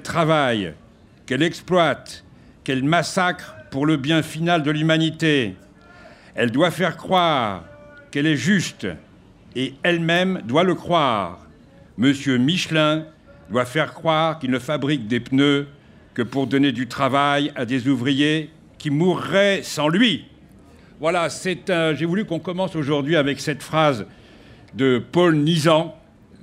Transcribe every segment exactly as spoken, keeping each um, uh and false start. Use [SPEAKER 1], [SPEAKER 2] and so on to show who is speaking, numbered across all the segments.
[SPEAKER 1] travaille, qu'elle exploite, qu'elle massacre pour le bien final de l'humanité. Elle doit faire croire qu'elle est juste et elle-même doit le croire. Monsieur Michelin doit faire croire qu'il ne fabrique des pneus que pour donner du travail à des ouvriers qui mourraient sans lui. Voilà, c'est un... j'ai voulu qu'on commence aujourd'hui avec cette phrase de Paul Nizan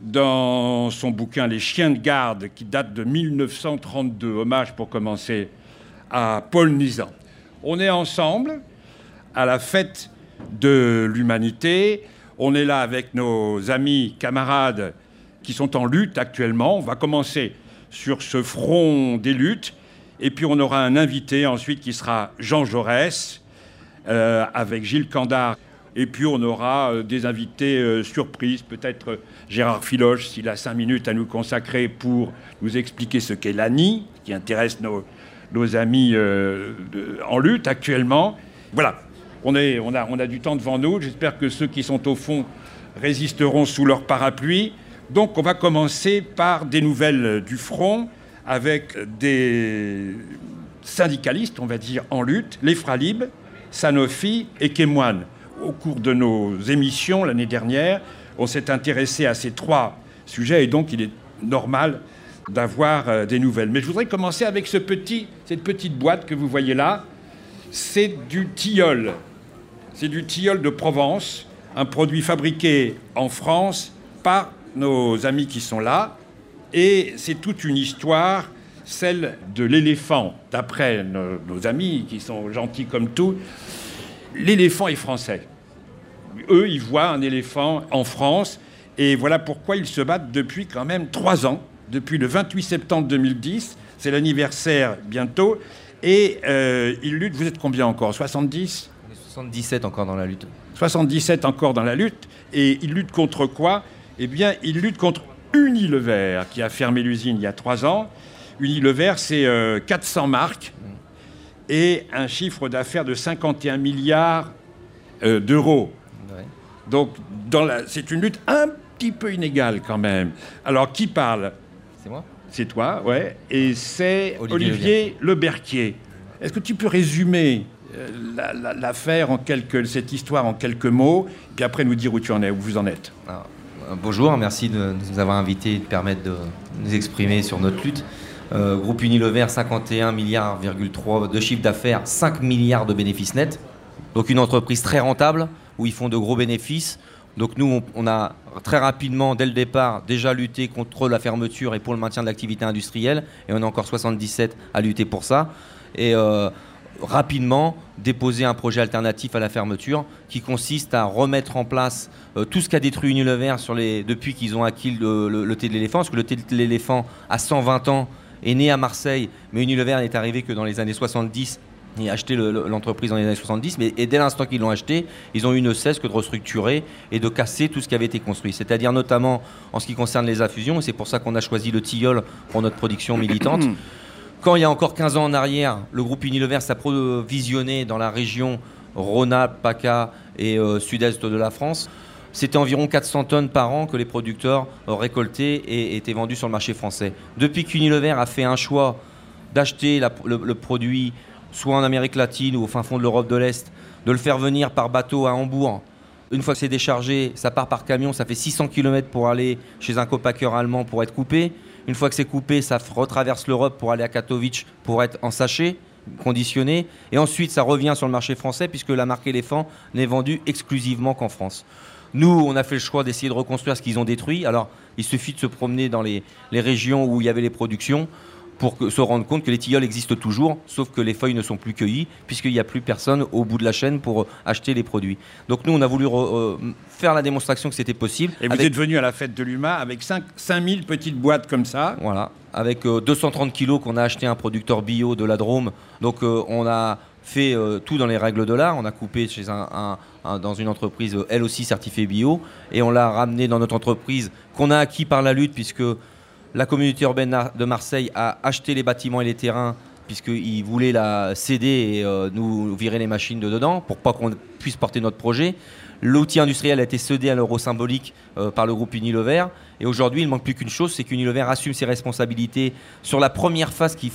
[SPEAKER 1] dans son bouquin « Les chiens de garde » qui date de mille neuf cent trente-deux. Hommage pour commencer à Paul Nizan. On est ensemble à la fête de l'humanité. On est là avec nos amis, camarades qui sont en lutte actuellement. On va commencer sur ce front des luttes. Et puis on aura un invité ensuite qui sera Jean Jaurès, euh, avec Gilles Candard. Et puis on aura euh, des invités euh, surprises, peut-être euh, Gérard Filoche, s'il a cinq minutes à nous consacrer pour nous expliquer ce qu'est l'A N I, qui intéresse nos, nos amis euh, de, en lutte actuellement. Voilà, on, est, on, a, on a du temps devant nous. J'espère que ceux qui sont au fond résisteront sous leur parapluie. Donc on va commencer par des nouvelles du front, avec des syndicalistes, on va dire, en lutte, les Fralib, Sanofi et Kemoine. Au cours de nos émissions l'année dernière, on s'est intéressé à ces trois sujets et donc il est normal d'avoir des nouvelles. Mais je voudrais commencer avec ce petit, cette petite boîte que vous voyez là. C'est du tilleul. C'est du tilleul de Provence, un produit fabriqué en France par nos amis qui sont là. Et c'est toute une histoire, celle de l'éléphant. D'après nos, nos amis, qui sont gentils comme tout, l'éléphant est français. Eux, ils voient un éléphant en France. Et voilà pourquoi ils se battent depuis quand même trois ans. Depuis le vingt-huit septembre deux mille dix. C'est l'anniversaire bientôt. Et euh, ils luttent, vous êtes combien encore? soixante-dix?
[SPEAKER 2] On est soixante-dix-sept encore dans la lutte.
[SPEAKER 1] soixante-dix-sept encore dans la lutte. Et ils luttent contre quoi? Eh bien, ils luttent contre Unilever, qui a fermé l'usine il y a trois ans. Unilever, c'est euh, quatre cents marques et un chiffre d'affaires de cinquante et un milliards euh, d'euros. Ouais. Donc, dans la, c'est une lutte un petit peu inégale quand même. Alors, qui parle?
[SPEAKER 2] C'est moi.
[SPEAKER 1] C'est toi, ouais. Et c'est
[SPEAKER 2] Olivier,
[SPEAKER 1] Olivier Leberquier. Est-ce que tu peux résumer euh, la, la, l'affaire, en quelques, cette histoire en quelques mots, puis après nous dire où tu en es, où vous en êtes?
[SPEAKER 2] Alors, bonjour, merci de nous avoir invités et de permettre de nous exprimer sur notre lutte. Euh, groupe Unilever, cinquante et un milliards virgule trois de chiffre d'affaires, cinq milliards de bénéfices nets. Donc une entreprise très rentable, où ils font de gros bénéfices. Donc nous, on, on a très rapidement, dès le départ, déjà lutté contre la fermeture et pour le maintien de l'activité industrielle. Et on est encore soixante-dix-sept à lutter pour ça. Et euh, rapidement déposer un projet alternatif à la fermeture qui consiste à remettre en place euh, tout ce qu'a détruit Unilever sur les, depuis qu'ils ont acquis le, le, le thé de l'éléphant, parce que le thé de l'éléphant a cent vingt ans, est né à Marseille, mais Unilever n'est arrivé que dans les années soixante-dix et a acheté le, le, l'entreprise dans les années soixante-dix, mais et dès l'instant qu'ils l'ont acheté, ils ont eu ne cesse que de restructurer et de casser tout ce qui avait été construit, c'est-à-dire notamment en ce qui concerne les infusions, et c'est pour ça qu'on a choisi le tilleul pour notre production militante. Quand il y a encore quinze ans en arrière, le groupe Unilever s'approvisionnait dans la région Rhône-Alpes, PACA et euh, sud-est de la France. C'était environ quatre cents tonnes par an que les producteurs euh, récoltaient et étaient vendus sur le marché français. Depuis qu'Unilever a fait un choix d'acheter la, le, le produit soit en Amérique latine ou au fin fond de l'Europe de l'Est, de le faire venir par bateau à Hambourg. Une fois que c'est déchargé, ça part par camion, ça fait six cents kilomètres pour aller chez un copacker allemand pour être coupé. Une fois que c'est coupé, ça retraverse l'Europe pour aller à Katowice pour être en sachet, conditionné. Et ensuite, ça revient sur le marché français puisque la marque Éléphant n'est vendue exclusivement qu'en France. Nous, on a fait le choix d'essayer de reconstruire ce qu'ils ont détruit. Alors, il suffit de se promener dans les, les régions où il y avait les productions pour que, se rendre compte que les tilleuls existent toujours, sauf que les feuilles ne sont plus cueillies, puisqu'il n'y a plus personne au bout de la chaîne pour euh, acheter les produits. Donc nous, on a voulu re, euh, faire la démonstration que c'était possible.
[SPEAKER 1] Et avec... vous êtes venu à la fête de l'U M A avec cinq mille petites boîtes comme ça.
[SPEAKER 2] Voilà, avec euh, deux cent trente kilos qu'on a acheté à un producteur bio de la Drôme. Donc euh, on a fait euh, tout dans les règles de l'art. On a coupé chez un, un, un, dans une entreprise, euh, elle aussi certifiée bio, et on l'a ramené dans notre entreprise qu'on a acquis par la lutte, puisque la communauté urbaine de Marseille a acheté les bâtiments et les terrains puisqu'ils voulaient la céder et euh, nous virer les machines de dedans pour pas qu'on puisse porter notre projet. L'outil industriel a été cédé à l'euro symbolique euh, par le groupe Unilever. Et aujourd'hui, il ne manque plus qu'une chose, c'est qu'Unilever assume ses responsabilités sur la première phase qui